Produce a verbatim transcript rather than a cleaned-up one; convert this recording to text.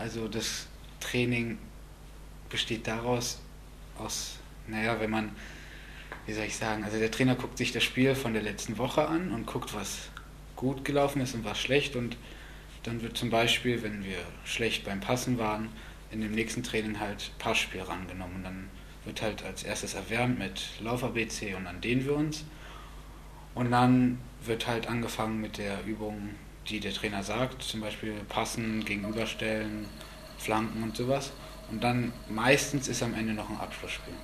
Also das Training besteht daraus, aus, naja, wenn man, wie soll ich sagen, also der Trainer guckt sich das Spiel von der letzten Woche an und guckt, was gut gelaufen ist und was schlecht, und dann wird zum Beispiel, wenn wir schlecht beim Passen waren, in dem nächsten Training halt Passspiel rangenommen, und dann wird halt als erstes erwärmt mit Lauf-A B C und dann dehnen wir uns, und dann wird halt angefangen mit der Übung, die der Trainer sagt, zum Beispiel Passen, Gegenüberstellen, Flanken und sowas, und dann meistens ist am Ende noch ein Abschlussspiel.